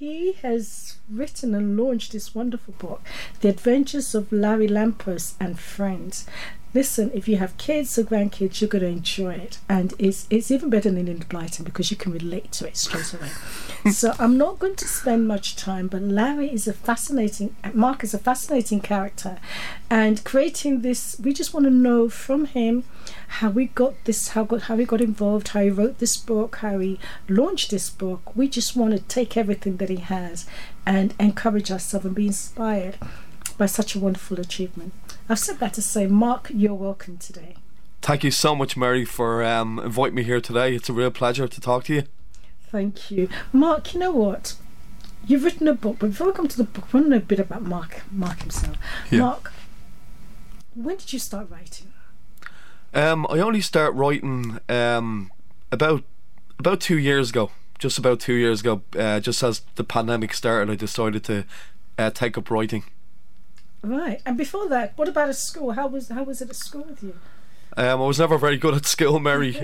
he has written and launched this wonderful book, The Adventures of Larry Lampos and Friends. Listen, if you have kids or grandkids, you're going to enjoy it. And it's even better than Enid Blyton because you can relate to it straight away. So I'm not going to spend much time, but Mark is a fascinating character. And creating this, we just want to know from him how we got this, how he got involved, how he wrote this book, how he launched this book. We just want to take everything that he has and encourage ourselves and be inspired by such a wonderful achievement. I've said that to say, Mark, you're welcome today. Thank you so much, Mary, for inviting me here today. It's a real pleasure to talk to you. Thank you. Mark, you know what? You've written a book, but before we come to the book, I want to know a bit about Mark himself. Yeah. Mark, when did you start writing? I only started writing about 2 years ago. Just about 2 years ago. Just as the pandemic started, I decided to take up writing. Right. And before that, what about at school? How was it at school with you? I was never very good at school, Mary.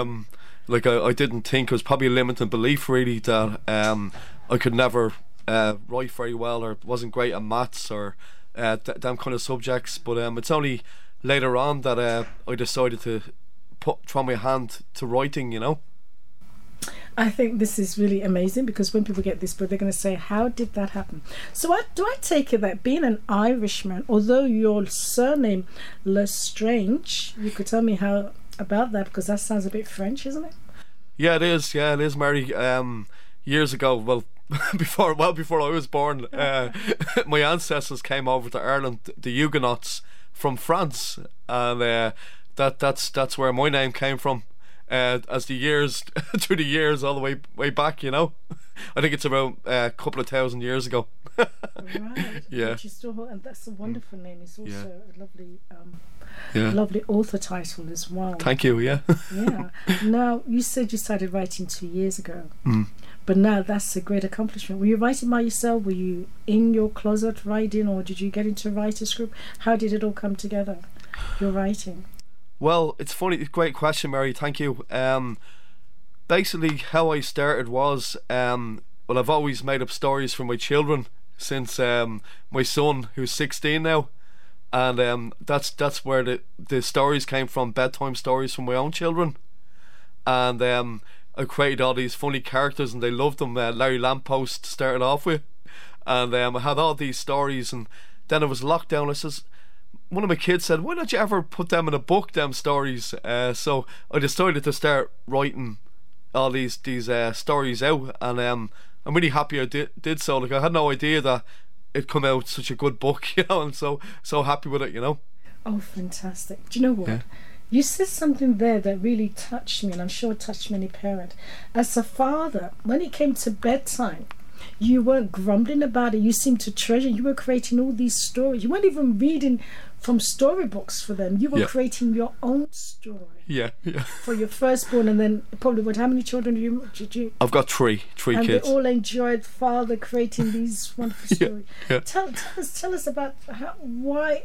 I didn't think, it was probably a limiting belief really that I could never write very well, or wasn't great at maths or them kind of subjects. But it's only later on that I decided to try my hand to writing, you know. I think this is really amazing, because when people get this book, they're going to say, how did that happen? So do I take it that being an Irishman, although your surname Lestrange, you could tell me how about that, because that sounds a bit French, isn't it? Yeah, it is, Mary. Years ago, well, before I was born, my ancestors came over to Ireland, the Huguenots from France, and that's where my name came from. As the years through the years all the way back, you know. I think it's about a couple of thousand years ago. Right. Yeah. Which is still, and that's a wonderful name. It's also a lovely author title as well. Thank you. Yeah. Yeah. Now, you said you started writing 2 years ago, but now that's a great accomplishment. Were you writing by yourself? Were you in your closet writing, or did you get into a writer's group? How did it all come together, your writing? Well, it's funny. Great question, Mary. Thank you. Basically, how I started was, I've always made up stories for my children since my son, who's 16 now, and that's where the stories came from. Bedtime stories from my own children, and I created all these funny characters, and they loved them. Larry Lamppost started off with, and I had all these stories, and then it was lockdown. I says, one of my kids said, why don't you ever put them in a book, them stories? So I decided to start writing all these stories out, and I'm really happy I did so. Like, I had no idea that it'd come out such a good book, you know. I'm so happy with it, you know. Oh, fantastic. Do you know what? Yeah. You said something there that really touched me, and I'm sure it touched many parents. As a father, when it came to bedtime, you weren't grumbling about it. You seemed to treasure. You were creating all these stories. You weren't even reading from storybooks for them. You were creating your own story. Yeah. For your firstborn, and then probably how many children did you? I've got three and kids. They all enjoyed father creating these wonderful stories. Yeah. Tell us about why.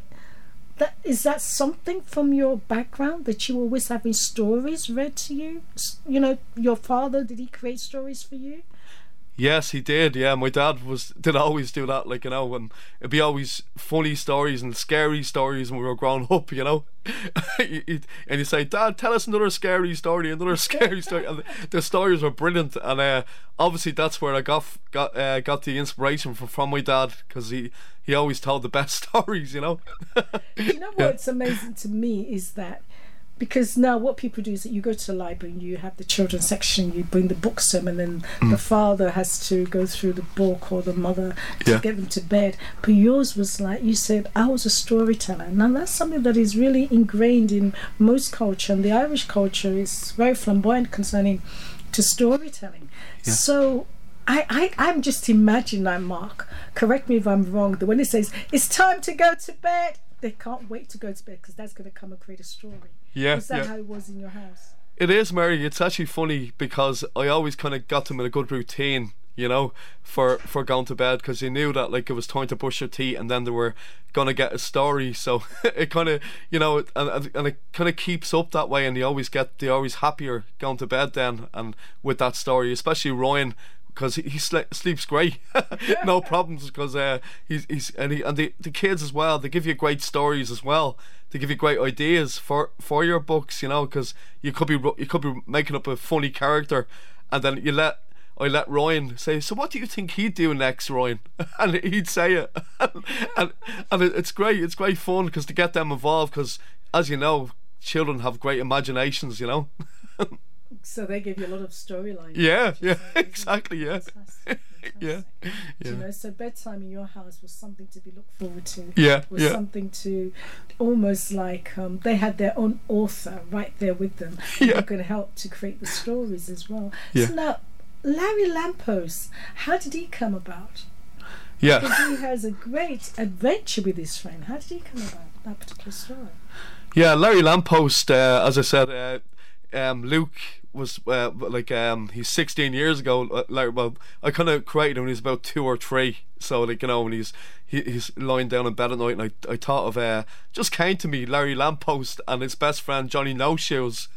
Is that something from your background, that you always having stories read to you? You know, your father, did he create stories for you? Yes, he did. Yeah, my dad did always do that. Like, you know, and it'd be always funny stories and scary stories when we were growing up. You know, and you say, "Dad, tell us another scary story, another scary story." And the stories were brilliant. And obviously, that's where I got the inspiration from my dad, because he always told the best stories. You know. You know what's amazing to me is that. Because now what people do is that you go to the library and you have the children's section, you bring the books to them, and then the father has to go through the book, or the mother, to get them to bed. But yours was like, you said, I was a storyteller. Now that's something that is really ingrained in most culture, and the Irish culture is very flamboyant concerning to storytelling. Yeah. So I'm just imagining that, Mark, correct me if I'm wrong, that when it says, it's time to go to bed, they can't wait to go to bed, because that's going to come and create a story. Yeah, is that how it was in your house? It is, Mary. It's actually funny, because I always kind of got them in a good routine, you know, for going to bed, because you knew that, like, it was time to brush your teeth, and then they were gonna get a story. So it kind of, you know, and it kind of keeps up that way, and they're always happier going to bed then, and with that story, especially Ryan. because he sleeps great, no problems. Because the kids as well. They give you great stories as well. They give you great ideas for your books, you know. Because you could be making up a funny character, and then I let Ryan say, so what do you think he'd do next, Ryan? And he'd say it. and it's great. It's great fun because to get them involved, because as you know, children have great imaginations, you know. So they give you a lot of storylines. Yeah, exactly, yeah. Fantastic. Yeah. You know, so bedtime in your house was something to be looked forward to. Yeah, was something to almost like they had their own author right there with them who could help to create the stories as well. Yeah. So now, Larry Lamppost, how did he come about? Yeah. Because he has a great adventure with his friend. How did he come about that particular story? Yeah, Larry Lamppost, as I said, Luke was he's 16 years ago. I kind of created him when he was about 2 or 3. So like, you know, when he's lying down in bed at night, and I thought of just came to me Larry Lamppost and his best friend Johnny No Shoes.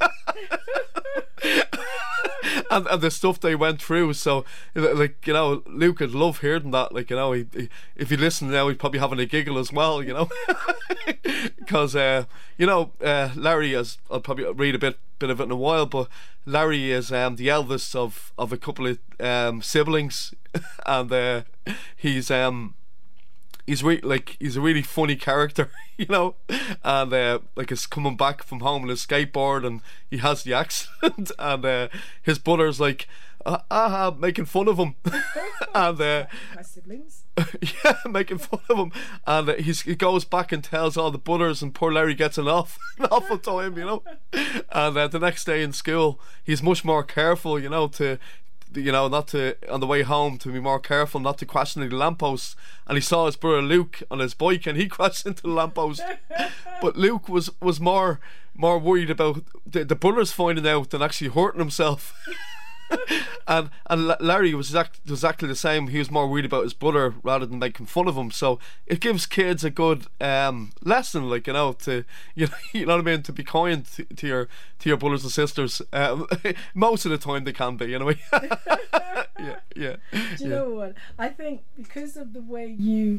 and the stuff they went through. So like, you know, Luke would love hearing that. Like, you know, if you listen now, he'd probably having a giggle as well, you know. Because you know, Larry, as I'll probably read a bit of it in a while, but Larry is the eldest of a couple of siblings. And he's a really funny character, you know. And like, he's coming back from home on his skateboard and he has the accent. And his brother's like making fun of him. And My siblings. yeah, making fun of him. And he goes back and tells all the brothers, and poor Larry gets an awful time, you know. And the next day in school, he's much more careful, you know, not to, on the way home, to be more careful not to crash into the lamppost. And he saw his brother Luke on his bike and he crashed into the lamppost. But Luke was more worried about the brothers finding out than actually hurting himself. and Larry was exactly the same. He was more worried about his brother rather than making fun of him. So it gives kids a good lesson, like, you know, to you know what I mean, to be kind to your brothers and sisters. Most of the time they can be, anyway. yeah. Do you know what? I think because of the way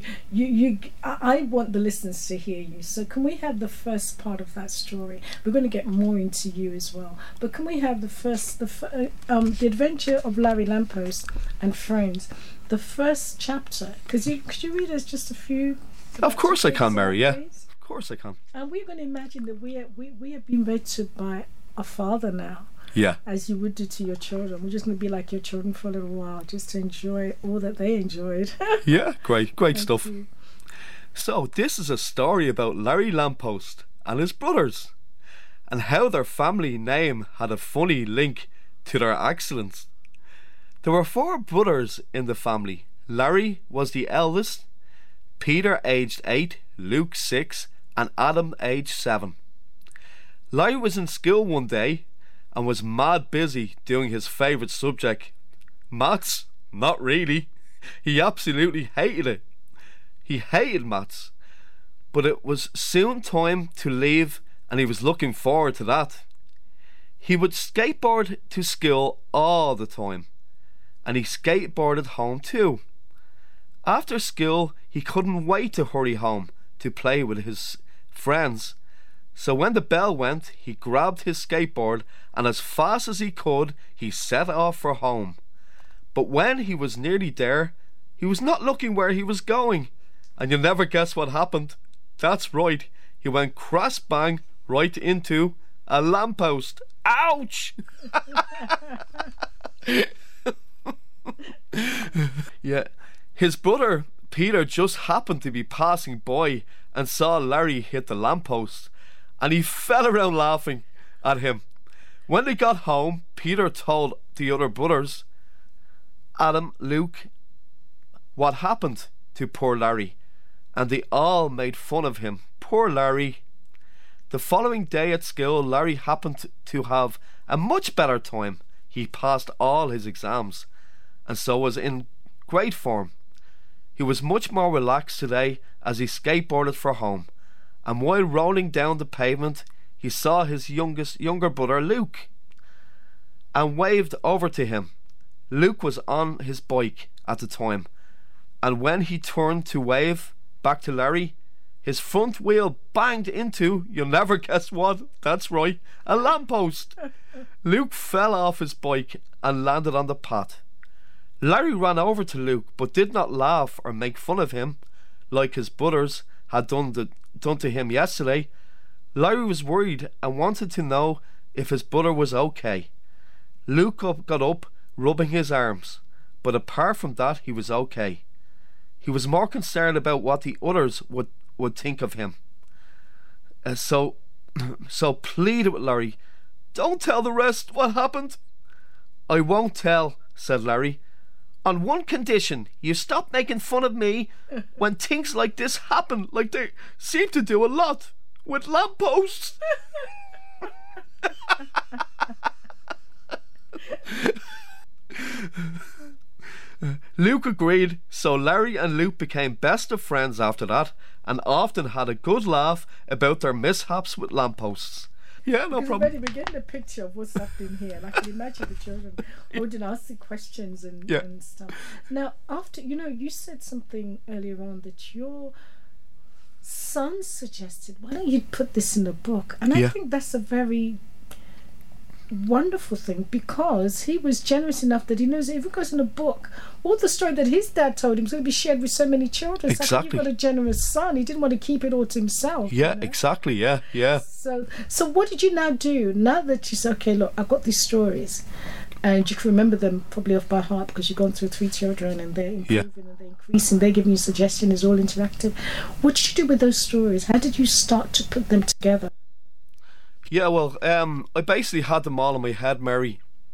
I want the listeners to hear you. So can we have the first part of that story? We're going to get more into you as well, but can we have the Adventure of Larry Lamppost and Friends, the first chapter? Could you read us just a few? Of course I can, Mary. Yeah, please? Of course I can. And we're going to imagine that we have been read to by a father now. Yeah. As you would do to your children. We're just going to be like your children for a little while, just to enjoy all that they enjoyed. Yeah, great stuff. You. So this is a story about Larry Lamppost and his brothers, and how their family name had a funny link to their excellence. There were 4 brothers in the family. Larry was the eldest, Peter aged 8, Luke 6, and Adam aged 7. Larry was in school one day and was mad busy doing his favourite subject, maths. Not really. He absolutely hated it. He hated maths, but it was soon time to leave and he was looking forward to that. He would skateboard to school all the time, and he skateboarded home too. After school, he couldn't wait to hurry home to play with his friends. So when the bell went, he grabbed his skateboard and as fast as he could, he set off for home. But when he was nearly there, he was not looking where he was going. And you'll never guess what happened. That's right, he went crash bang right into a lamppost. Ouch! Yeah, his brother Peter just happened to be passing by and saw Larry hit the lamppost, and he fell around laughing at him. When they got home, Peter told the other brothers, Adam, Luke, what happened to poor Larry, and they all made fun of him. Poor Larry. The following day at school, Larry happened to have a much better time. He passed all his exams, and so was in great form. He was much more relaxed today as he skateboarded for home, and while rolling down the pavement, he saw his younger brother Luke, and waved over to him. Luke was on his bike at the time, and when he turned to wave back to Larry, his front wheel banged into, you'll never guess what, that's right, a lamppost. Luke fell off his bike and landed on the path. Larry ran over to Luke, but did not laugh or make fun of him like his brothers had done to him yesterday. Larry was worried and wanted to know if his brother was okay. Luke got up, rubbing his arms, but apart from that he was okay. He was more concerned about what the others would think of him. So pleaded with Larry, "Don't tell the rest what happened." "I won't tell," said Larry, "on one condition: you stop making fun of me when things like this happen, like they seem to do a lot with lampposts." Luke agreed, so Larry and Luke became best of friends after that, and often had a good laugh about their mishaps with lampposts. Yeah, no problem. We're getting a picture of what's happening here, and I can imagine the children holding asking questions and stuff. Now, after, you said something earlier on that your son suggested, why don't you put this in a book? And I think that's a very wonderful thing, because he was generous enough that he knows that if it goes in a book, all the story that his dad told him is going to be shared with so many children. Exactly. So I think you've got a generous son. He didn't want to keep it all to himself. Yeah, exactly. Yeah. So what did you now do? Now that you said, okay, look, I've got these stories, and you can remember them probably off by heart because you've gone through 3 children and they're improving and they're increasing, they're giving you suggestions, it's all interactive. What did you do with those stories? How did you start to put them together? Yeah, well, I basically had them all in my head, Mary,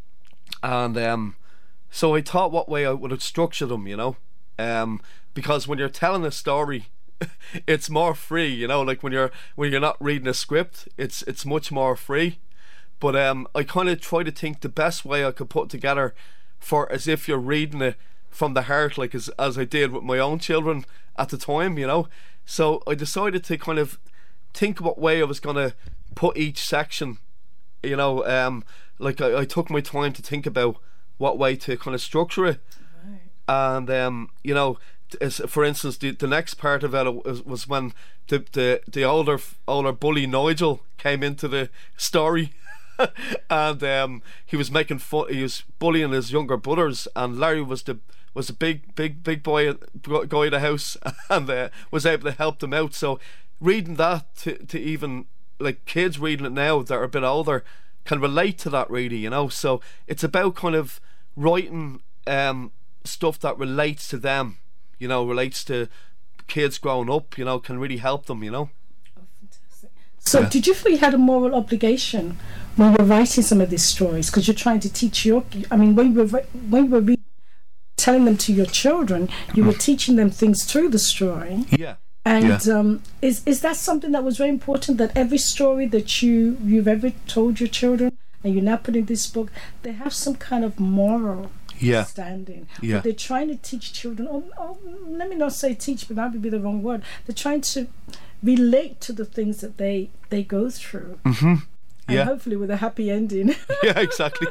and so I thought what way I would have structured them, because when you're telling a story, it's more free, like when you're not reading a script, it's much more free. But I kind of try to think the best way I could put together for as if you're reading it from the heart, like as I did with my own children at the time, So I decided to kind of think what way I was going to put each section, like I took my time to think about what way to kind of structure it. Right. And for instance, the next part of it was when the older bully Nigel came into the story. And he was making fun, he was bullying his younger brothers, and Larry was the big boy guy in the house, and was able to help them out. So reading that to even like kids reading it now that are a bit older can relate to that, really, so it's about kind of writing stuff that relates to them, relates to kids growing up, can really help them, Oh, fantastic. So did you feel you had a moral obligation when you were writing some of these stories, because you're trying to teach when you were telling them to your children, you were teaching them things through the story? And is that something that was very important, that every story that you've ever told your children and you now put in this book, they have some kind of moral standing? But they're trying to teach children, or let me not say teach, but that would be the wrong word. They're trying to relate to the things that they go through. Mm-hmm. And hopefully with a happy ending. Yeah, exactly.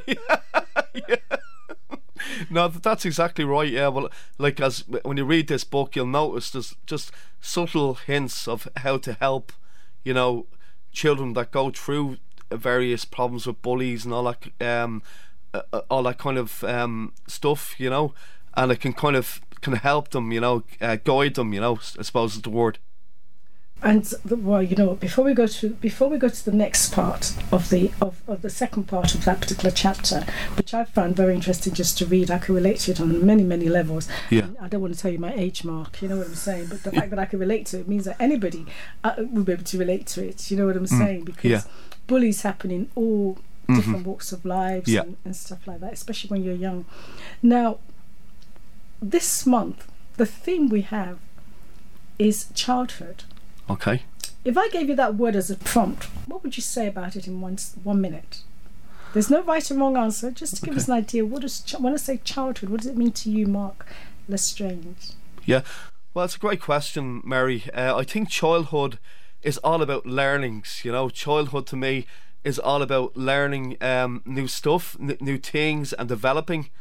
No, that's exactly right. Yeah, well, like when you read this book, you'll notice there's just subtle hints of how to help, children that go through various problems with bullies and all that kind of stuff, and it can help them, guide them, I suppose is the word. And before we go to the next part of the second part of that particular chapter, which I found very interesting just to read, I can relate to it on many levels. Yeah. I don't want to tell you my age mark, you know what I'm saying, but the fact that I can relate to it means that anybody will be able to relate to it, you know what I'm saying, because bullies happen in all different walks of lives and stuff like that, especially when you're young. Now, this month, the theme we have is childhood. Okay. If I gave you that word as a prompt, what would you say about it in 1 minute? There's no right or wrong answer. Just to give us an idea, when I say childhood, what does it mean to you, Mark Lestrange? Yeah, well, it's a great question, Mary. I think childhood is all about learnings. Childhood to me is all about learning new stuff, new things, and developing.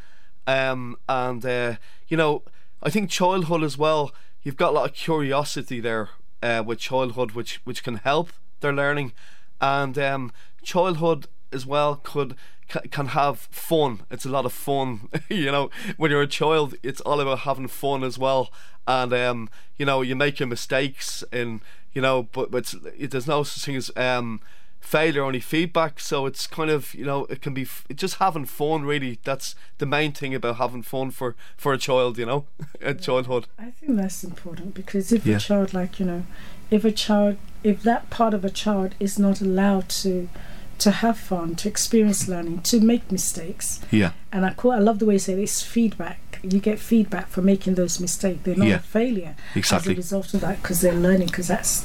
And you know, I think childhood as well, you've got a lot of curiosity there with childhood, which can help their learning. And childhood as well can have fun. It's a lot of fun. You know, when you're a child, it's all about having fun as well. And you know, you make your mistakes, and you know, but there's no such thing as failure, only feedback. So it's kind of, you know, it can be just having fun, really. That's the main thing about having fun for a child, you know. At childhood, I think that's important, because if a child, like, you know, if that part of a child is not allowed to have fun, to experience learning, to make mistakes. And I love the way you say it's feedback. You get feedback for making those mistakes. They're not a failure as a result of that, because they're learning. Because that's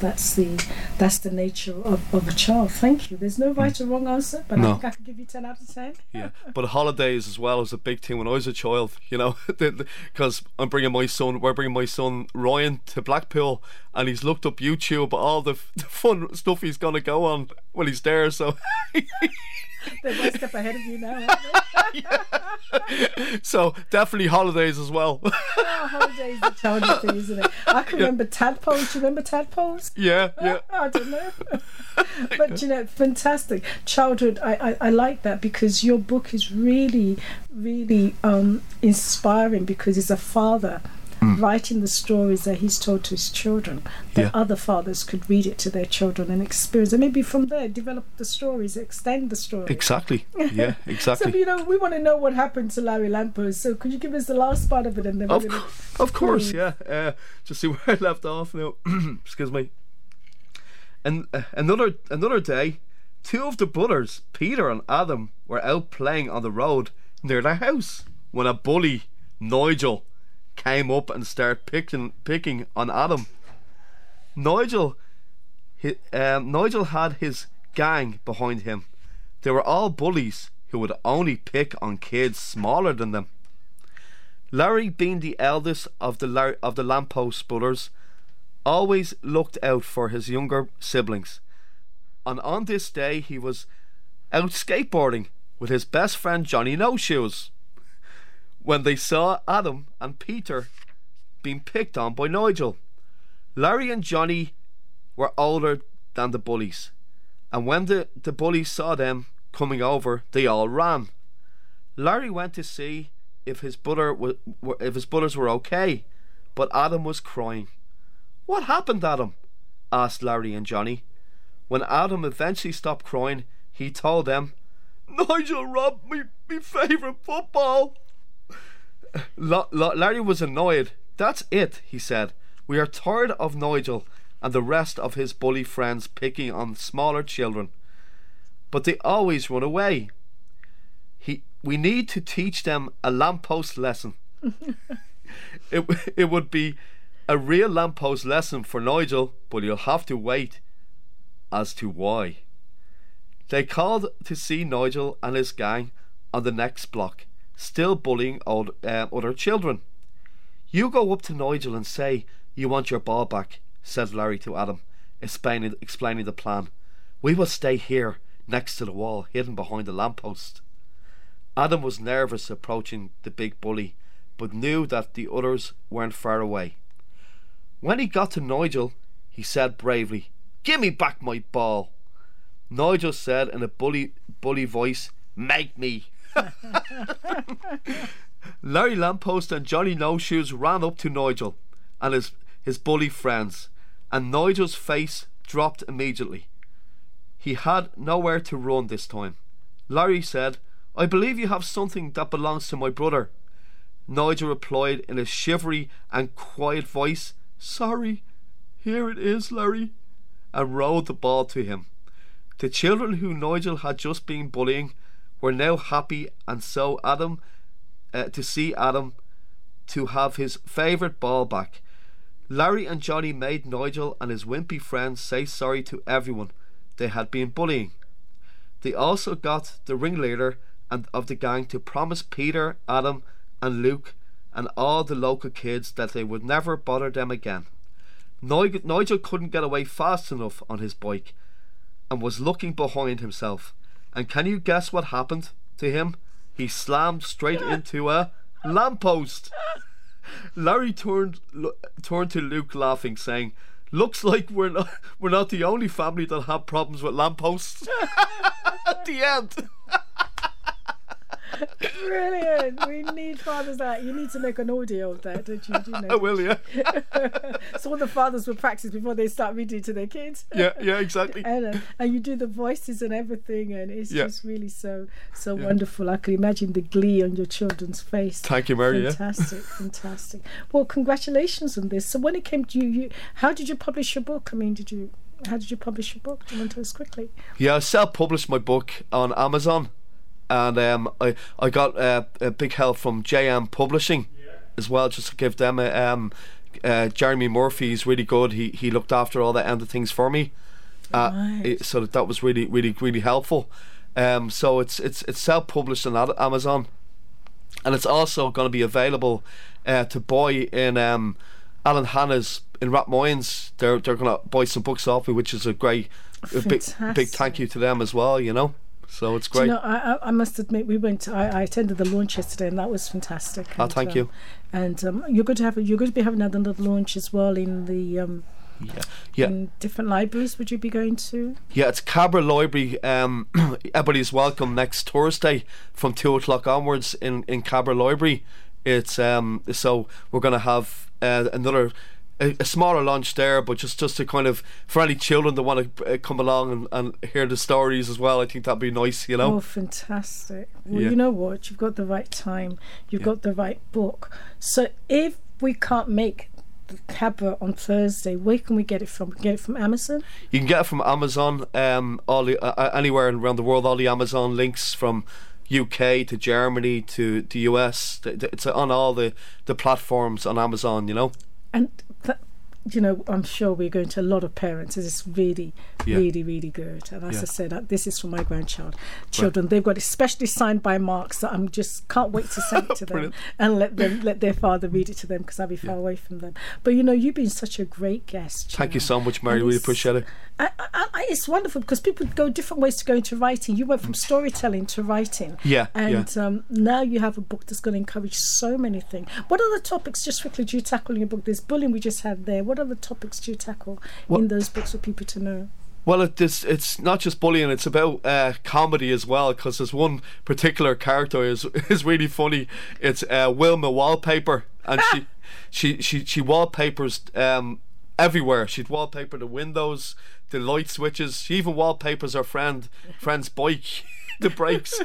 the nature of a child. Thank you. There's no right or wrong answer, but I think I could give you 10 out of 10. But holidays as well is a big thing when I was a child. You know, because we're bringing my son Ryan to Blackpool, and he's looked up YouTube all the fun stuff he's gonna go on when he's there. So they're one step ahead of you now, aren't they? So definitely holidays as well. Holidays are childish thing, isn't it? I can remember tadpoles. Do you remember tadpoles? Yeah. I don't know. But you know, fantastic childhood. I like that, because your book is really, really inspiring, because it's a father writing the stories that he's told to his children, that other fathers could read it to their children and experience, and maybe from there develop the stories, extend the story. Exactly. Yeah, exactly. So, you know, we want to know what happened to Larry Lamppost, so could you give us the last part of it, and then of course, yeah. Just see where I left off now. Excuse me. And another day, two of the brothers, Peter and Adam, were out playing on the road near their house when a bully, Nigel, came up and started picking on Adam. Nigel had his gang behind him. They were all bullies who would only pick on kids smaller than them. Larry, being the eldest of the Lamppost brothers, always looked out for his younger siblings. And on this day he was out skateboarding with his best friend Johnny No Shoes when they saw Adam and Peter being picked on by Nigel. Larry and Johnny were older than the bullies, and when the bullies saw them coming over, they all ran. Larry went to see if his brothers were okay, but Adam was crying. "What happened, Adam?" asked Larry and Johnny. When Adam eventually stopped crying, he told them, "Nigel robbed me favourite football." Larry was annoyed. "That's it," he said. "We are tired of Nigel and the rest of his bully friends picking on smaller children, but they always run away. We need to teach them a lamppost lesson." It would be a real lamppost lesson for Nigel, but you'll have to wait as to why. They called to see Nigel and his gang on the next block, still bullying other children. "You go up to Nigel and say you want your ball back," said Larry to Adam, explaining the plan. "We will stay here next to the wall, hidden behind the lamppost." Adam was nervous approaching the big bully, but knew that the others weren't far away. When he got to Nigel, he said bravely, "Give me back my ball." Nigel said in a bully voice, "Make me." Larry Lamppost and Johnny No Shoes ran up to Nigel and his bully friends, and Nigel's face dropped immediately. He had nowhere to run this time. Larry said, "I believe you have something that belongs to my brother." Nigel replied in a shivery and quiet voice, "Sorry, here it is, Larry," and rolled the ball to him. The children who Nigel had just been bullying were now happy, and so Adam to see Adam to have his favourite ball back. Larry and Johnny made Nigel and his wimpy friends say sorry to everyone they had been bullying. They also got the ringleader of the gang to promise Peter, Adam and Luke and all the local kids that they would never bother them again. Nigel couldn't get away fast enough on his bike and was looking behind himself. And can you guess what happened to him? He slammed straight into a Lamppost. Larry turned to Luke, laughing, saying, "Looks like we're not the only family that have problems with lampposts." At the end. Brilliant. We need fathers like you need to make an audio of that, don't you? Do you know? I will, yeah. So all the fathers will practice before they start reading to their kids. Yeah, exactly. And you do the voices and everything, and it's just really so wonderful. I can imagine the glee on your children's face. Thank you, Mary. Fantastic. Well, congratulations on this. So when it came to you, how did you publish your book? I mean, how did you publish your book? Do you want to tell us quickly? Yeah, I self-published my book on Amazon. And I got a big help from JM Publishing as well, just to give them Jeremy Murphy is really good. He looked after all the end of things for me, so that was really helpful. So it's self-published on Amazon, and it's also going to be available to buy in Alan Hanna's in Rathmines. They're going to buy some books off me, which is a big thank you to them as well. You know. So it's great. Do you know, I must admit, I attended the launch yesterday, and that was fantastic. And, thank you. And you're going to be having another launch as well in the in different libraries. Would you be going to? Yeah, it's Cabra Library. Everybody's welcome next Thursday from 2:00 onwards in Cabra Library. It's so we're going to have another. A smaller launch there, but just to kind of for any children that want to come along and hear the stories as well. I think that'd be nice, you know. Oh, fantastic! Well, you know what? You've got the right time. You've got the right book. So if we can't make the Cabra on Thursday, where can we get it from? Get it from Amazon? You can get it from Amazon. All the anywhere around the world. All the Amazon links from UK to Germany to the US. It's on all the platforms on Amazon. You know. And I'm sure we're going to a lot of parents. It's really good. And as I said, this is for my children. Right. They've got it specially signed by Mark, so I'm just can't wait to send it to them and let their father read it to them, because I'll be far away from them. But you've been such a great guest. Thank you so much, Mary. Really appreciate it. It's wonderful because people go different ways to go into writing. You went from storytelling to writing. And now you have a book that's going to encourage so many things. What other topics, just quickly, do you tackle in your book? There's bullying we just had there. What other topics do you tackle in those books for people to know? Well, it's not just bullying, it's about comedy as well, because there's one particular character is really funny. It's Wilma Wallpaper, and she wallpapers everywhere. She'd wallpaper the windows, the light switches. She even wallpapers her friend's bike, the brakes.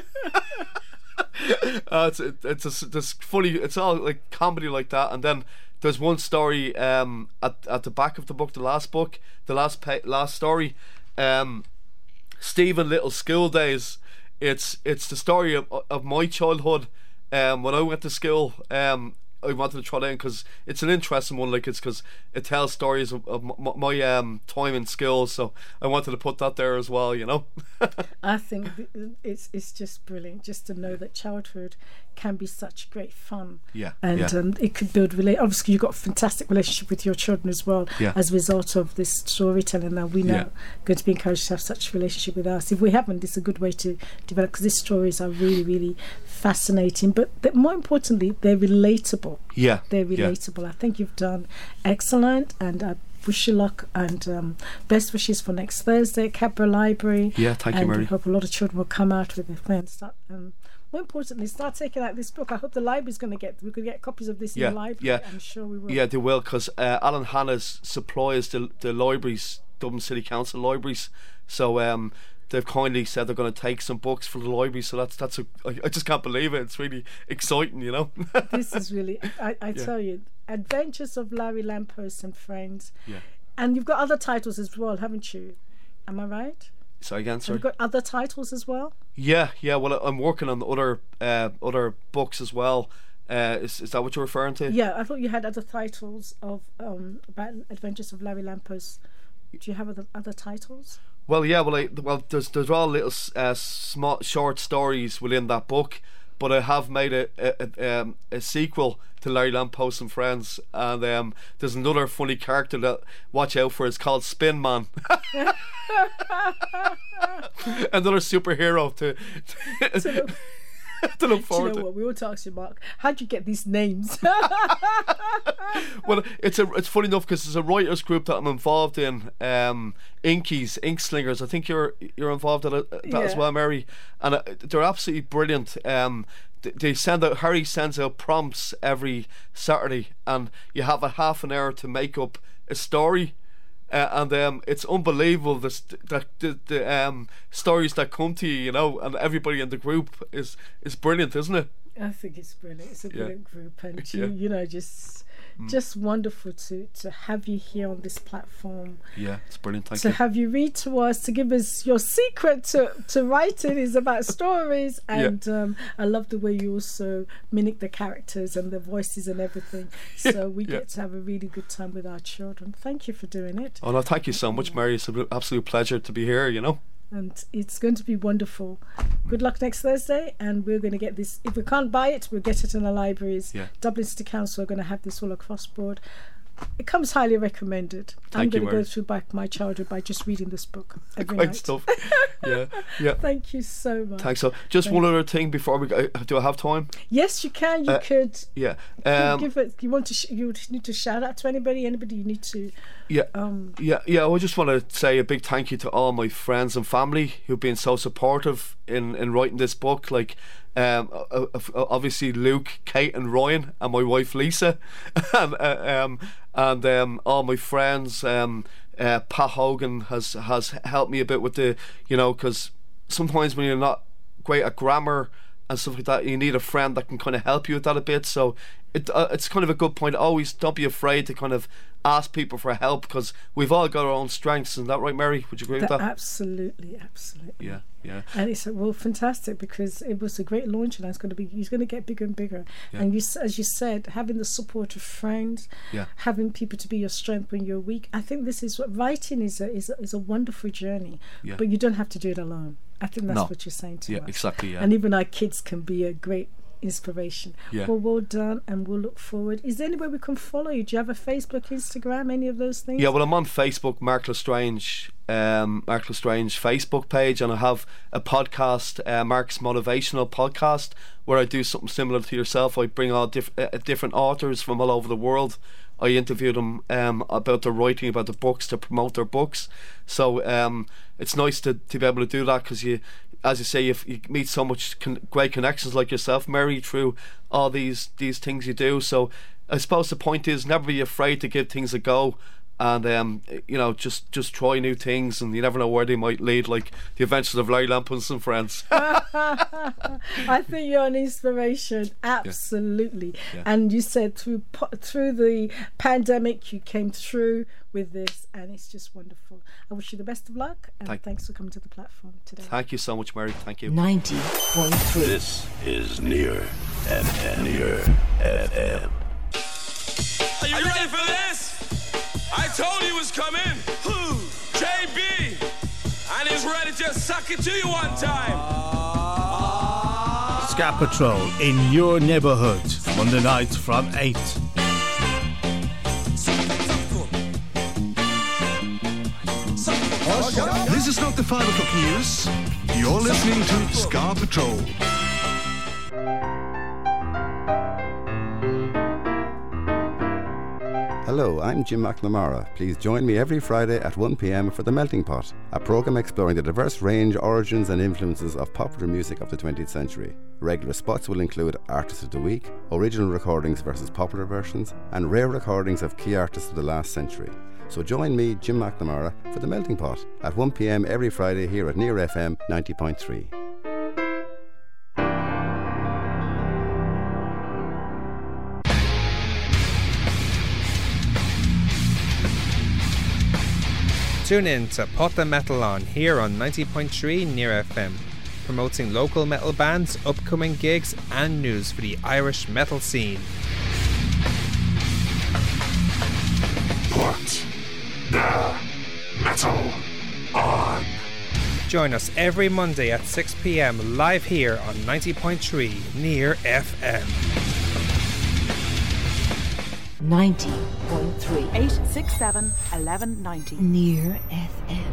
It's funny. It's all like comedy like that. And then there's one story at the back of the book, the last story, Stephen Little School Days. It's the story of my childhood. When I went to school, I wanted to try that in because it's an interesting one. Like, it's because it tells stories of my time in school, so I wanted to put that there as well. I think it's just brilliant just to know that childhood can be such great fun. And it could build obviously you've got a fantastic relationship with your children as well, as a result of this storytelling. Now we know going to be encouraged to have such a relationship with us. If we haven't, it's a good way to develop, because these stories are really fascinating, but more importantly, they're relatable. They're relatable. I think you've done excellent, and I wish you luck and best wishes for next Thursday at Cabra Library. Thank you, Mary. We hope a lot of children will come out with their friends. More importantly, start taking out this book. I hope the library's going to we could get copies of this in the library. I'm sure we will. Yeah, they will, because Alan Hanna's supplies the libraries, Dublin City Council libraries. So they've kindly said they're going to take some books for the library. So I just can't believe it. It's really exciting, This is really, I tell you, Adventures of Larry Lamppost and Friends. And you've got other titles as well, haven't you? Am I right? Sorry again, sorry. You've got other titles as well? Yeah. Well, I'm working on other books as well. Is that what you're referring to? Yeah, I thought you had other titles of about Adventures of Larry Lamppost. Do you have other titles? Well, there's all little small short stories within that book, but I have made a sequel to Larry Lamppost and Friends, and there's another funny character that watch out for. It's called Spin Man. Another superhero to look Do forward you know to. what? We all talk to you, Mark. How'd you get these names? Well, it's funny enough because there's a writers group that I'm involved in, Inkies, Ink Slingers. I think you're involved in that as well, Mary. And they're absolutely brilliant. They send out, Harry sends out prompts every Saturday, and you have a half an hour to make up a story. And it's unbelievable the stories that come to you, and everybody in the group is brilliant, isn't it? I think it's brilliant. It's a brilliant group, and just wonderful to have you here on this platform. Yeah, it's brilliant. Thank you. To have you read to us, to give us your secret to writing is about stories, and I love the way you also mimic the characters and the voices and everything. So we get to have a really good time with our children. Thank you for doing it. Oh no, thank you so much, Mary. It's an absolute pleasure to be here. And it's going to be wonderful. Good luck next Thursday, and we're going to get this. If we can't buy it, we'll get it in the libraries. Dublin City Council are going to have this all across board. It comes highly recommended. I'm going to go through back my childhood by just reading this book every night. Stuff. Yeah. Thank you so much. Thanks. So, just one other thing before we go. Do I have time? Yes, you can. You could. Yeah. Give it. You want to? You need to shout out to anybody. Anybody you need to. Yeah. I just want to say a big thank you to all my friends and family who've been so supportive in writing this book. Like, obviously Luke, Kate, and Ryan, and my wife Lisa, and all my friends. Pat Hogan has helped me a bit with the, because sometimes when you're not great at grammar and stuff like that, you need a friend that can kind of help you with that a bit. So it's kind of a good point. Always don't be afraid to kind of ask people for help, because we've all got our own strengths. Isn't that right, Mary? Would you agree with that? Absolutely. Yeah. And it's fantastic, because it was a great launch, and he's going to get bigger and bigger. Yeah. And as you said, having the support of friends, having people to be your strength when you're weak. I think this is what writing is a wonderful journey, but you don't have to do it alone. I think that's what you're saying to us. Yeah, exactly. Yeah. And even our kids can be a great inspiration. Well done, and we'll look forward. Is there any way we can follow you? Do you have a Facebook, Instagram, any of those things? Well, I'm on Facebook, Mark Lestrange Facebook page, and I have a podcast, Mark's Motivational Podcast, where I do something similar to yourself. I bring all different authors from all over the world. I interview them about their writing, about the books, to promote their books. So it's nice to be able to do that, because you, as you say, you meet so much great connections like yourself, Mary, through all these things you do. So I suppose the point is, never be afraid to give things a go, and just try new things, and you never know where they might lead, like the adventures of Larry Lampons and friends. I think you're an inspiration, absolutely. And you said through the pandemic you came through with this, and it's just wonderful. I wish you the best of luck, and thanks for coming to the platform today. Thank you so much, Mary. Thank you. 90.3. This is Near FM. Are you ready for this? I told you it was coming. JB, and he's ready to suck it to you one time. Ska Patrol in your neighborhood, Monday nights from 8. This is not the 5 o'clock news. You're listening to Ska Patrol. Hello, I'm Jim McNamara. Please join me every Friday at 1 p.m. for The Melting Pot, a programme exploring the diverse range, origins and influences of popular music of the 20th century. Regular spots will include Artist of the Week, original recordings versus popular versions, and rare recordings of key artists of the last century. So join me, Jim McNamara, for The Melting Pot at 1 p.m. every Friday here at Near FM 90.3. Tune in to Put the Metal On here on 90.3 Near FM, promoting local metal bands, upcoming gigs and news for the Irish metal scene. Put the metal on. Join us every Monday at 6 p.m. live here on 90.3 Near FM. 90.3 867 1190 Near FM.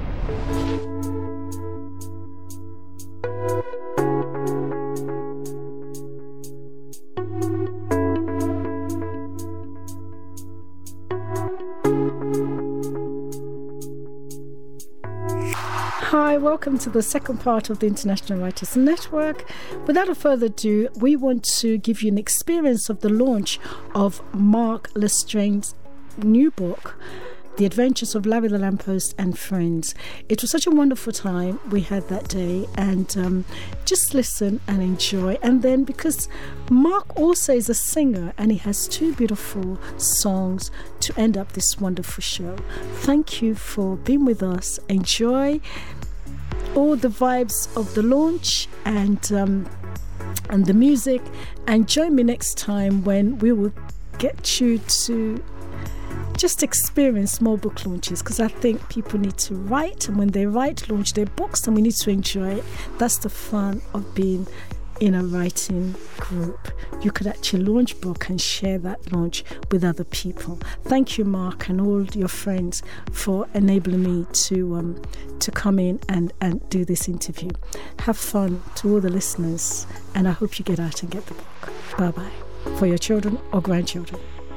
Hi, welcome to the second part of the International Writers Network. Without further ado, we want to give you an experience of the launch of Mark Lestrange's new book, The Adventures of Larry the Lamppost and Friends. It was such a wonderful time we had that day, and just listen and enjoy. And then, because Mark also is a singer and he has two beautiful songs to end up this wonderful show. Thank you for being with us. Enjoy all the vibes of the launch and the music, and join me next time when we will get you to just experience more book launches, because I think people need to write, and when they write, launch their books, and we need to enjoy it. That's the fun of being in a writing group. You could actually launch a book and share that launch with other people. Thank you, Mark, and all your friends for enabling me to come in and do this interview. Have fun to all the listeners, and I hope you get out and get the book. Bye-bye. For your children or grandchildren.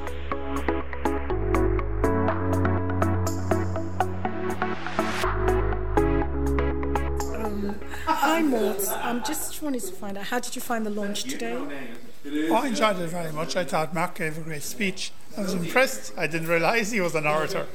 Hi, Mort. I'm just wanting to find out, how did you find the launch today? Oh, I enjoyed it very much. I thought Mark gave a great speech. I was impressed. I didn't realise he was an orator.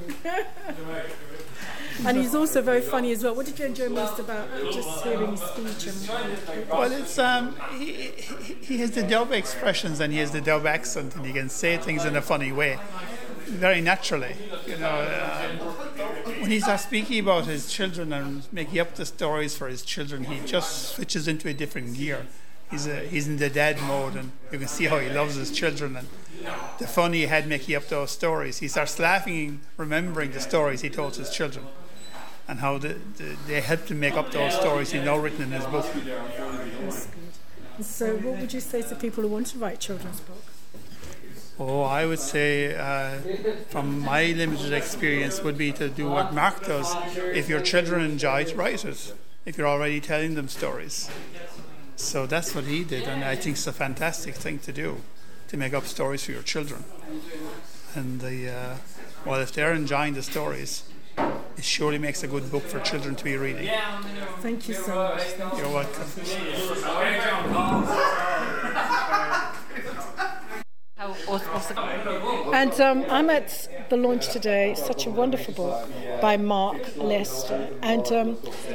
And he's also very funny as well. What did you enjoy most about just hearing his speech? Well, it's he has the dub expressions and he has the dub accent, and he can say things in a funny way, very naturally. You know, when he starts speaking about his children and making up the stories for his children, he just switches into a different gear. He's in the dad mode, and you can see how he loves his children and the fun he had making up those stories. He starts laughing, remembering the stories he told his children, and how they helped him make up those stories he's now written in his book. That's good. So what would you say to people who want to write children's books? Oh, I would say, from my limited experience, would be to do what Mark does. If your children enjoy it, write it. If you're already telling them stories. So that's what he did, and I think it's a fantastic thing to do, to make up stories for your children. And if they're enjoying the stories, it surely makes a good book for children to be reading. Thank you so much. You're welcome. And I'm at the launch today. Such a wonderful book by Mark Lestrange. And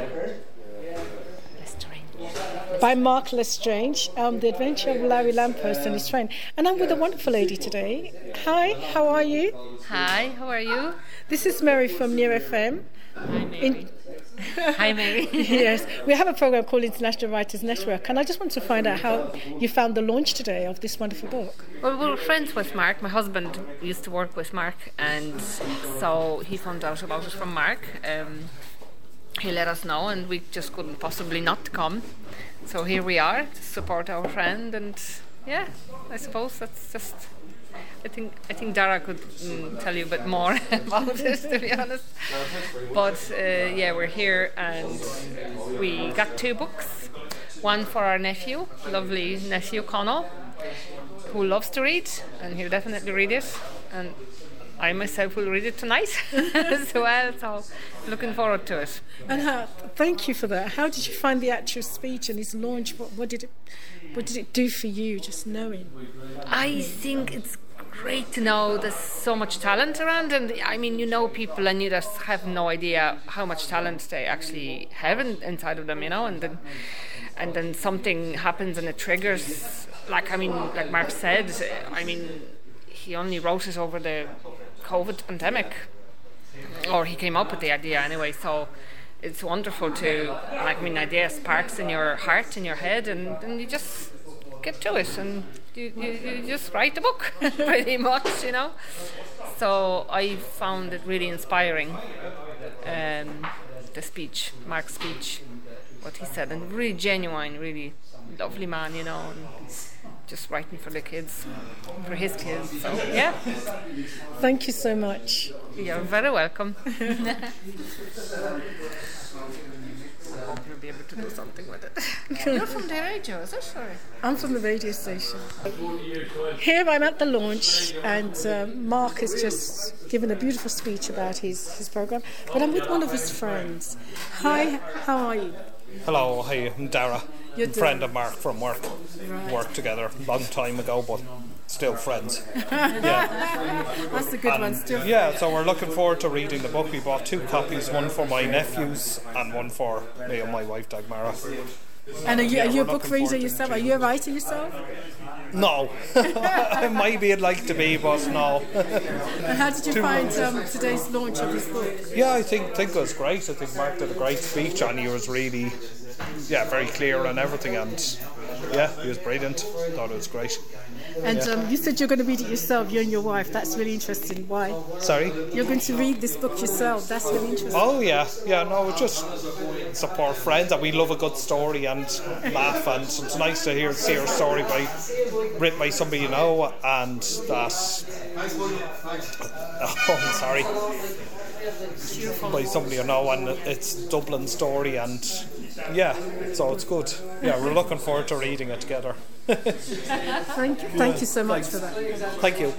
by Mark Lestrange, The Adventure of Larry Lamppost and His Friend. And I'm with a wonderful lady today. Hi, how are you? Hi, how are you? This is Mary from Near FM. Hi, Mary. Hi, Mary. Yes, we have a program called International Writers Network, and I just want to find out how you found the launch today of this wonderful book. Well, we were friends with Mark. My husband used to work with Mark, and so he found out about it from Mark. He let us know, and we just couldn't possibly not come. So here we are to support our friend, and yeah, I suppose that's just. I think Dara could tell you a bit more about this, to be honest. But yeah, we're here, and we got two books. One for our nephew, lovely nephew Conall, who loves to read, and he'll definitely read it. And I myself will read it tonight as well, so looking forward to it. And thank you for that. How did you find the actual speech and his launch? What did it do for you, just knowing? I think it's great to know there's so much talent around, and I mean, you know people and you just have no idea how much talent they actually have inside of them, you know, and then something happens and it triggers, like Mark said, I mean, he only wrote it over the COVID pandemic, or he came up with the idea anyway, so it's wonderful to, idea sparks in your heart, in your head, and you just get to it, and you just write the book, pretty much, you know. So I found it really inspiring, the speech, Mark's speech, what he said, and really genuine, really lovely man, you know, and just writing for the kids, for his kids. So yeah. Thank you so much. You're very welcome. be able to do something with it. You're from the radio, is it? Sorry. I'm from the radio station. Here I'm at the launch, and Mark has just given a beautiful speech about his programme, but I'm with one of his friends. Hi, how are you? Hello, hi, I'm Dara. You're friend of Mark from work. Right. Worked together a long time ago, but still friends. That's a good one, still. Yeah, so we're looking forward to reading the book. We bought 2 copies, one for my nephews and one for me and my wife, Dagmara. And are you a book reader yourself? Are you a writer yourself? No. Maybe I'd like to be, but no. And how did you find today's launch of this book? Yeah, I think it was great. I think Mark did a great speech, and he was really, very clear on everything, and he was brilliant. Thought it was great. And you said you're going to read it yourself, you and your wife. That's really interesting. Why? Sorry? You're going to read this book yourself. That's really interesting. Oh, yeah. Yeah, no, just support friends, and we love a good story and laugh, and it's nice to see our story written by somebody you know, and that's... Oh, I'm sorry. By somebody you know, and it's Dublin's story, and so it's good. Yeah, we're looking forward to reading it together. Thank you so much for that. Thank you.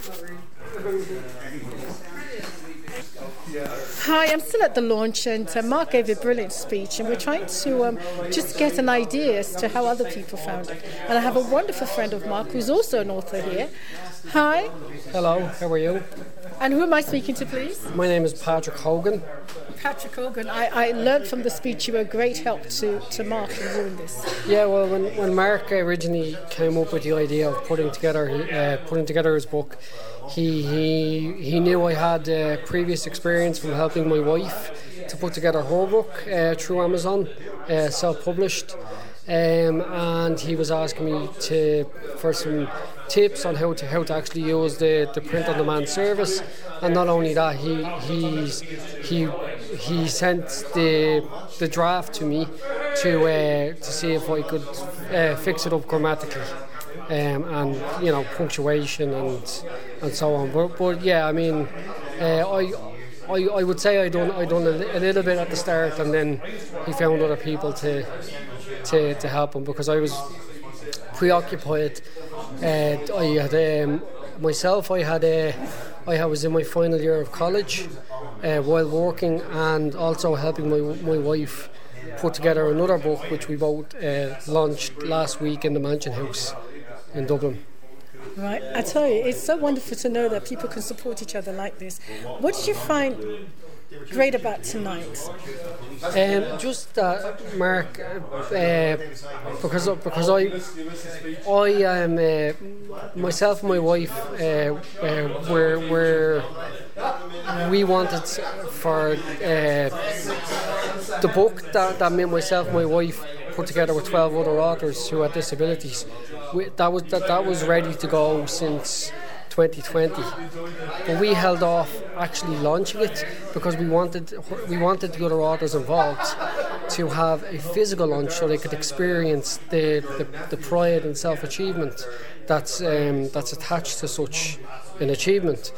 Hi, I'm still at the launch, and Mark gave a brilliant speech, and we're trying to just get an idea as to how other people found it. And I have a wonderful friend of Mark who's also an author here. Hi. Hello, how are you? And who am I speaking to, please? My name is Patrick Hogan. Patrick Hogan, I learned from the speech you were a great help to Mark in doing this. Yeah, well, when Mark originally came up with the idea of putting together his book, he knew I had previous experience from helping my wife to put together her book through Amazon, self-published, and he was asking me for some tips on how to actually use the print-on-demand service. And not only that, he sent the draft to me to see if I could fix it up grammatically, and punctuation and so on. But yeah, I mean, I would say I done a little bit at the start, and then he found other people to help him, because I was preoccupied. I was in my final year of college while working, and also helping my wife put together another book which we both launched last week in the Mansion House in Dublin. Right, I tell you, it's so wonderful to know that people can support each other like this. What did you find great about tonight? Just that, Mark, because I am myself and my wife we wanted for the book that me, myself and my wife put together with 12 other authors who had disabilities. That was ready to go since 2020, but we held off actually launching it because we wanted the other authors involved to have a physical launch so they could experience the pride and self-achievement that's attached to such an achievement.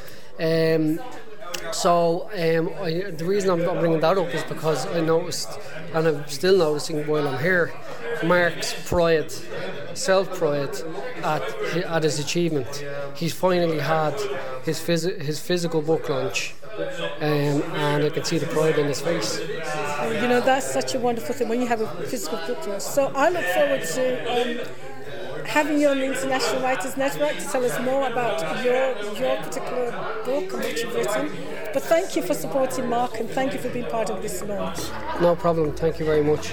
So the reason I'm bringing that up is because I noticed, and I'm still noticing while I'm here, Mark's pride, self-pride at his achievement. He's finally had his physical book launch, and I can see the pride in his face. That's such a wonderful thing when you have a physical book launch. So I look forward to having you on the International Writers Network to tell us more about your particular book and what you've written. But thank you for supporting Mark, and thank you for being part of this launch. No problem, thank you very much.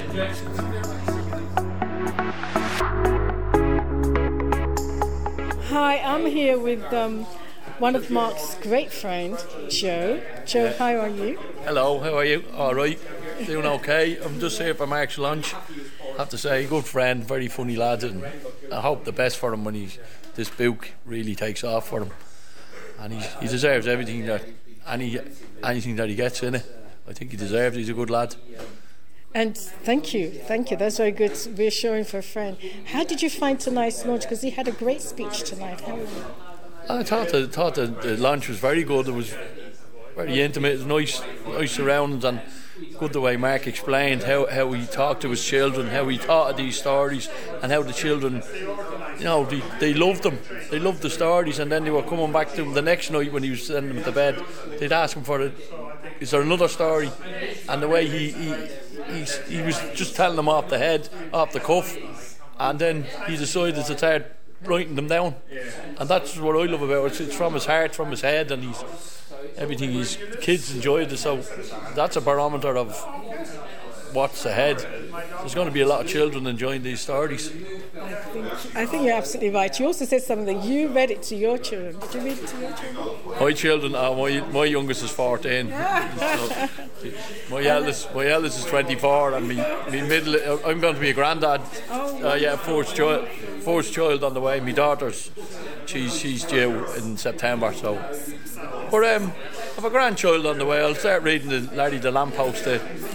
Hi, I'm here with one of Mark's great friends, Joe. Joe, how are you? Hello, how are you? All right, doing okay. I'm just here for Mark's lunch. I have to say, good friend, very funny lad, and I hope the best for him when this book really takes off for him. And he deserves everything anything that he gets in it. I think he deserves it. He's a good lad. And thank you. That's very good, reassuring for a friend. How did you find tonight's launch? Because he had a great speech tonight. How was it? I thought the launch was very good. It was very intimate. It was nice surroundings, and good the way Mark explained how he talked to his children, how he thought of these stories, and how the children, they loved them. They loved the stories, and then they were coming back to him the next night when he was sending them to bed. They'd ask him is there another story? And the way he was just telling them off the cuff, and then he decided to start writing them down. And that's what I love about it. It's from his heart, from his head, and everything. His kids enjoyed it, so that's a barometer of what's ahead. There's going to be a lot of children enjoying these stories. I think you're absolutely right. You also said something that you read it to your children. Did you read it to your children? My children, my youngest is 14. My eldest is 24, and me middle. I'm going to be a granddad. Fourth child on the way. My daughter's, she's due in September. So, but I have a grandchild on the way. I'll start reading the Larry the Lamppost.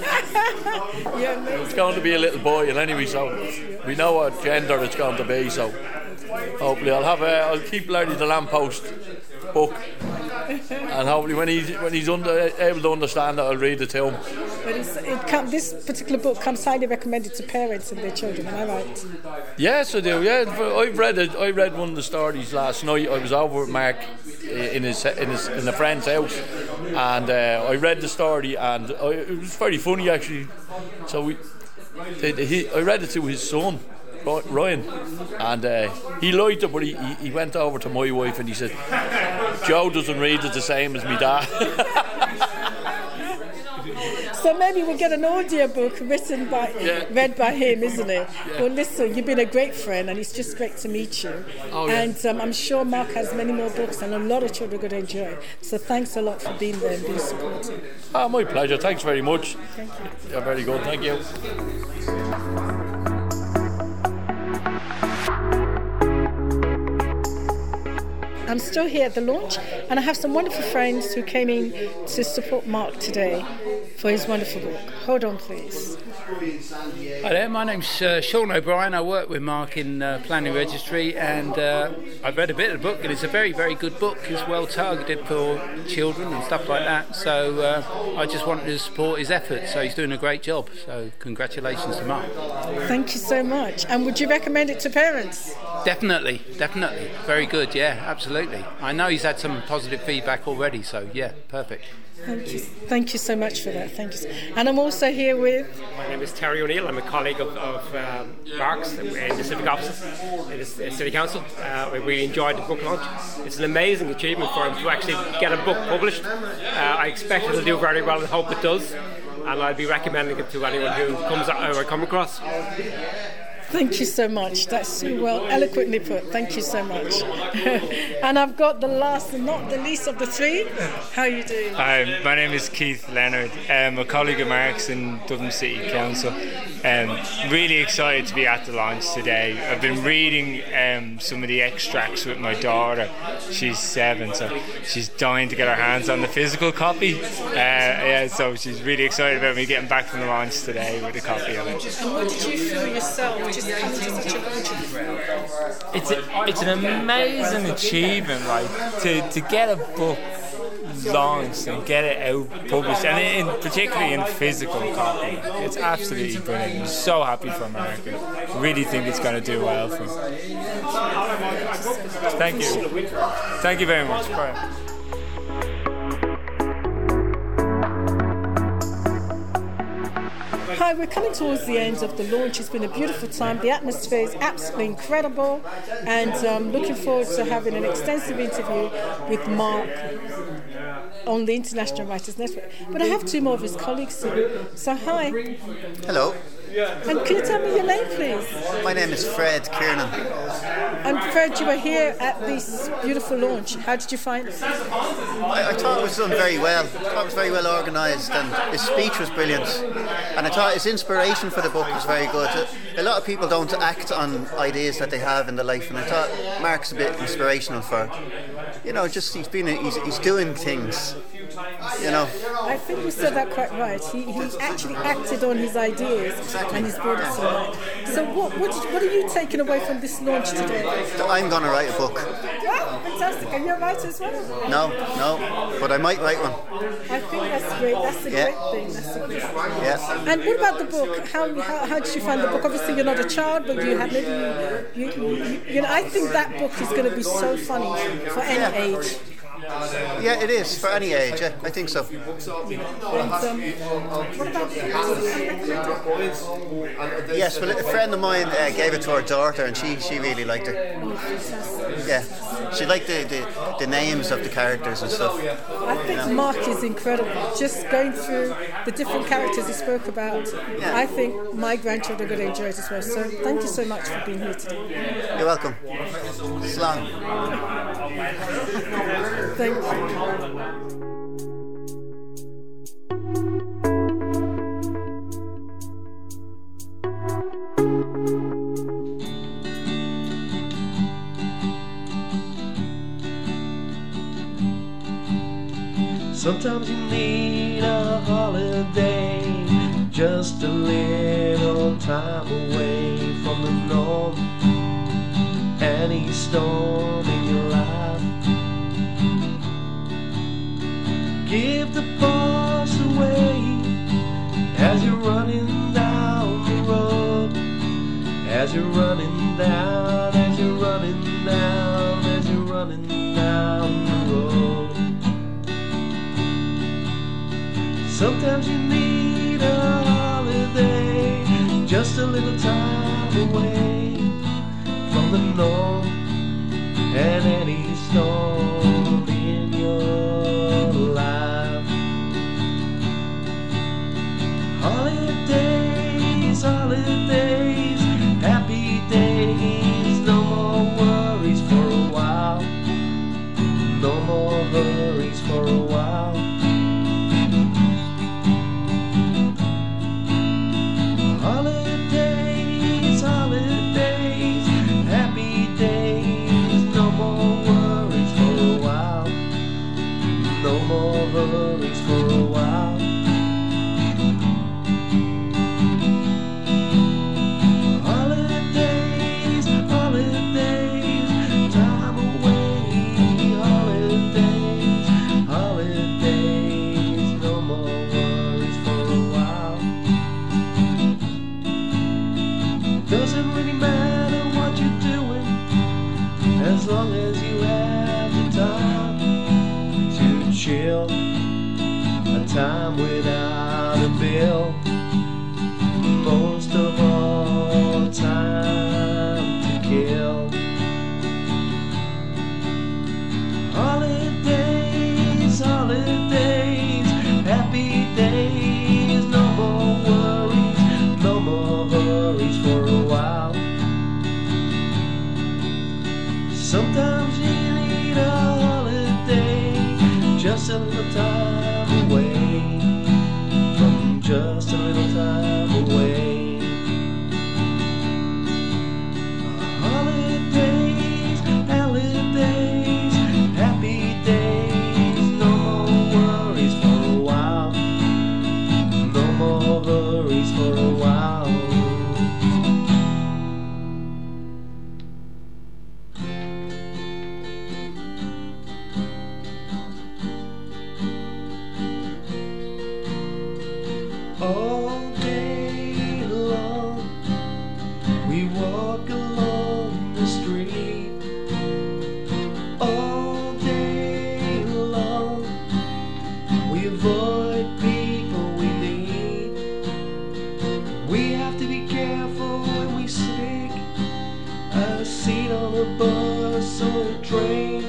It's going to be a little boy, and anyway, so we know what gender it's going to be. So hopefully I'll keep Larry the Lamppost book, and hopefully when he's able to understand it, I'll read it to him. But this particular book comes highly recommended to parents and their children. Am I right? Yes, I do. Yeah, I've read it. I read one of the stories last night. I was over with Mark in a friend's house, and I read the story, and it was very funny actually. So I read it to his son, Ryan, and he liked it, but he went over to my wife and he said, Joe doesn't read it the same as me dad. So maybe we'll get an audio book read by him, isn't it? Yeah. Well, listen, you've been a great friend, and it's just great to meet you. And I'm sure Mark has many more books, and a lot of children are going to enjoy it. So thanks a lot for being there and being supportive. My pleasure. Thanks very much. Thank you. Yeah, very good. Thank you. I'm still here at the launch, and I have some wonderful friends who came in to support Mark today for his wonderful book. Hold on, please. Hi there, my name's Sean O'Brien. I work with Mark in Planning Registry, and I've read a bit of the book, and it's a very, very good book. It's well targeted for children and stuff like that, so I just wanted to support his efforts. So he's doing a great job, so congratulations to Mark. Thank you so much. And would you recommend it to parents? Definitely. Very good, yeah, absolutely. I know he's had some positive feedback already, so yeah, perfect. Thank you so much for that. Thank you. And I'm also here with... My name is Terry O'Neill. I'm a colleague of Mark's in the Civic Office in the City Council. We enjoyed the book launch. It's an amazing achievement for him to actually get a book published. I expect it'll do very well and hope it does. And I'll be recommending it to anyone who come across. Thank you so much. That's so well eloquently put. Thank you so much. And I've got the last and not the least of the three. How are you doing? Hi, my name is Keith Leonard. I'm a colleague of Mark's in Dublin City Council. Really excited to be at the launch today. I've been reading some of the extracts with my daughter. She's 7, so she's dying to get her hands on the physical copy. So she's really excited about me getting back from the launch today with a copy of it. And what did you feel yourself? It's an amazing achievement, to get a book launched and get it out published, and particularly in physical copy. It's absolutely brilliant. I'm so happy for Mark. I really think it's going to do well for him. Thank you very much. Bye. Hi, we're coming towards the end of the launch. It's been a beautiful time. The atmosphere is absolutely incredible, and looking forward to having an extensive interview with Mark on the International Writers Network. But I have two more of his colleagues here. So hi. Hello. And can you tell me your name, please? My name is Fred Kiernan. And Fred, you were here at this beautiful launch. How did you find it? I thought it was done very well. I thought it was very well organised, and his speech was brilliant. And I thought his inspiration for the book was very good. A lot of people don't act on ideas that they have in their life, and I thought Mark's a bit inspirational for, he's doing things you know. I think you said that quite right. He actually acted on his ideas and his brought it to life. So what are you taking away from this launch today? I'm going to write a book. Oh, fantastic. Are you a writer as well? No, but I might write one. I think that's great. That's a great thing. That's a great thing. Yeah. And what about the book? How did you find the book? Obviously, you're not a child, but you have you know. I think that book is going to be so funny for any age. Yeah, it is for any age. Yeah, I think so. Yes, well, a friend of mine gave it to her daughter, and she really liked it. Yeah, she liked the names of the characters and stuff. I think Mark is incredible. Just going through the different characters he spoke about. Yeah. I think my grandchildren are going to enjoy it as well. So thank you so much for being here today. You're welcome. Slán. Thank you. Sometimes you need a holiday, just a little time away from the norm, any storm in your life. Give the pause away as you're running down the road, as you're running down, as you're running down, as you're running down the road. Sometimes you need a holiday, just a little time away from the norm and any storm in your life. Holidays, holidays, happy days, no more worries for a while, no more hurries for a while. Holidays, holidays, happy days, no more worries for a while, no more hurries for a while. Holidays, holidays, time away, holidays, holidays, no more worries for a while. Doesn't really matter what you're doing, as long as you have the time to chill, a time without a bill, most of all time to kill. Holidays, holidays, happy days, no more worries, no more hurries for a while. Sometimes you need a holiday, just a little time away, from just a little time away. Holidays, holidays, happy days, no more worries for a while, no more hurries for a while. All day long, we walk along the street. All day long, we avoid people we meet. We have to be careful when we stick a seat on a bus or a train.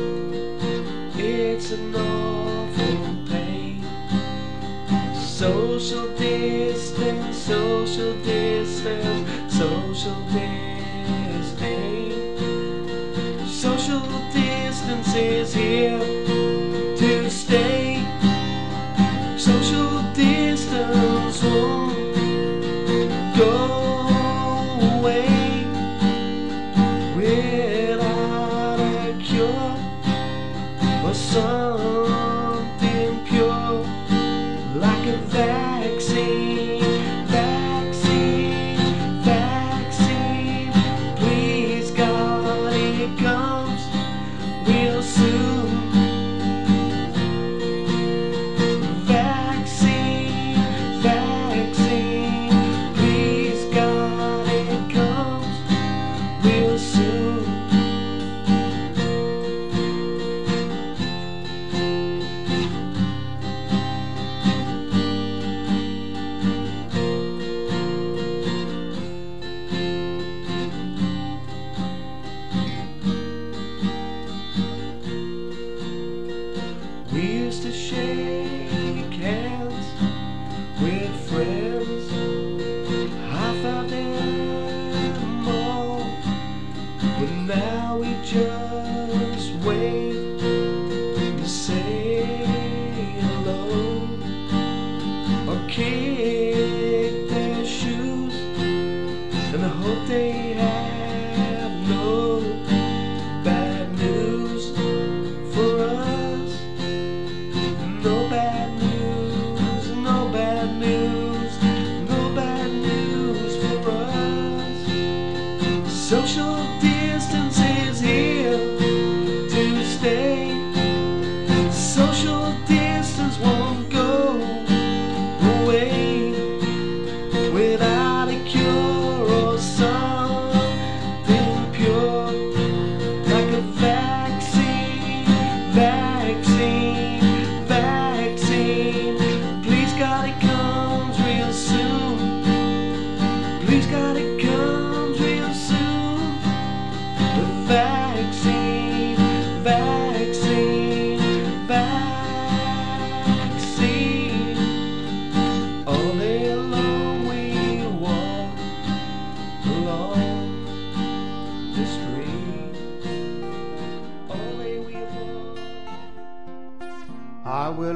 It's an awful pain. Social distance, social distance, social distancing. Social distance is here to stay. Social distance won't go away without a cure or something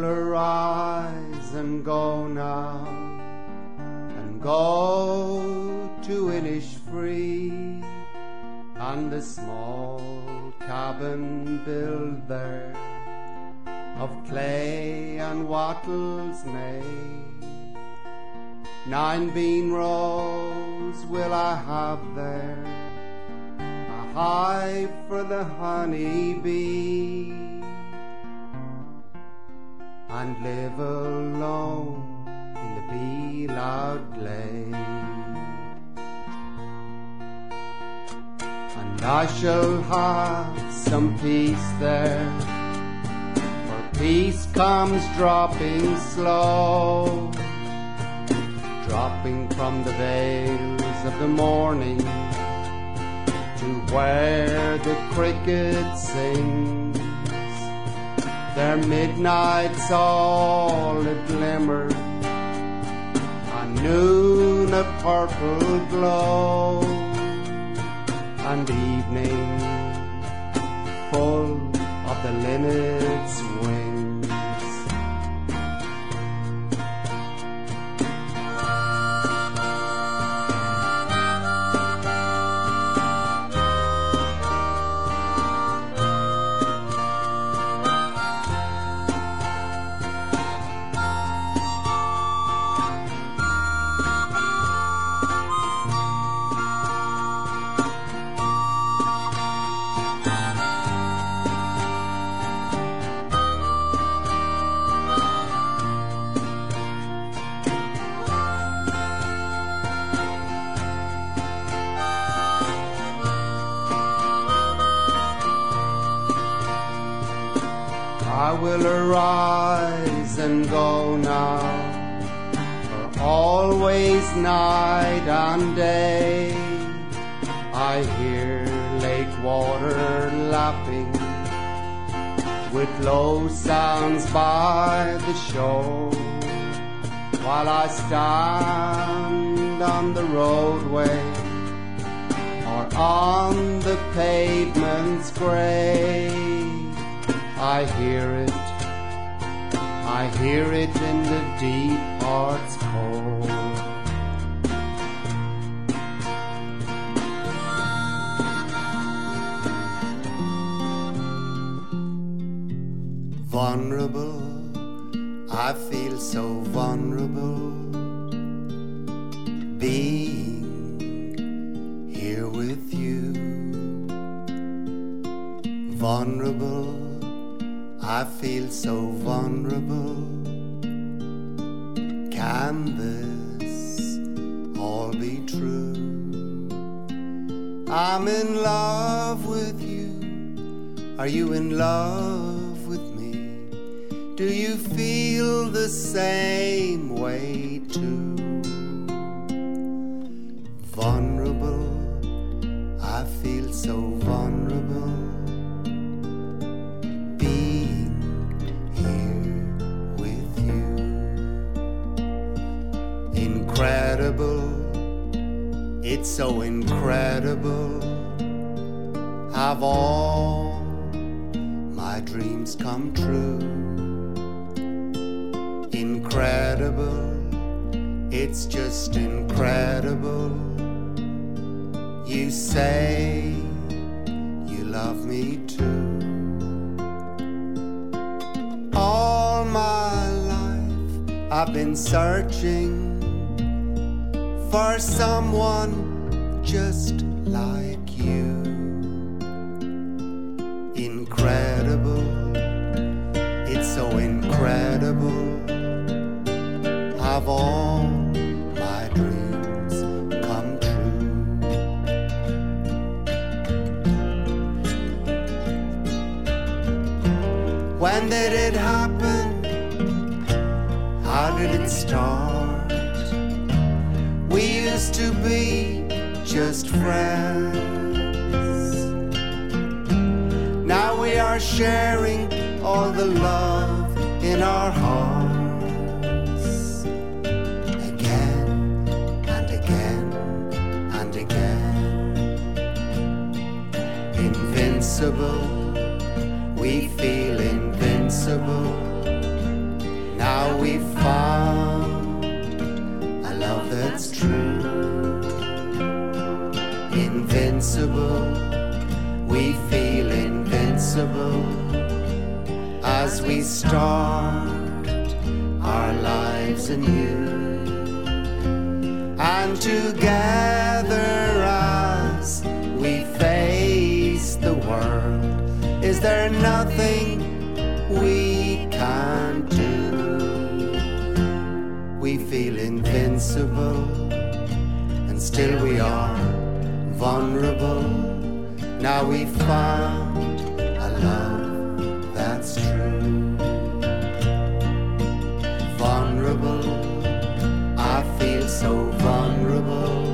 arise and go now, and go to Innisfree, and the small cabin build there of clay and wattles made. 9 bean rows will I have there, a hive for the honey bee, and live alone in the bee-loud glade. And I shall have some peace there, for peace comes dropping slow, dropping from the veils of the morning to where the cricket sings. Their midnight's all a glimmer, and noon a purple glow, and evening full of the linnet's wings. I will arise and go now, for always night and day I hear lake water lapping with low sounds by the shore, while I stand on the roadway or on the pavement's grey. I hear it in the deep heart's core. Vulnerable, I feel so vulnerable, being here with you. Vulnerable, I feel so vulnerable. Can this all be true? I'm in love with you. Are you in love with me? Do you feel the same way too? Vulnerable, I feel so vulnerable. Incredible, it's so incredible. Have all my dreams come true? Incredible, it's just incredible. You say you love me too. All my life I've been searching for someone just like you. Incredible, it's so incredible. Have all my dreams come true? When did it happen? How did it start? We used to be just friends. Now we are sharing all the love in our hearts. Again and again and again. Invincible, we feel invincible. invincible. We feel invincible as we start our lives anew. And together as we face the world, is there nothing we can't do? We feel invincible, and still we are vulnerable. Now we've found a love that's true. Vulnerable, I feel so vulnerable.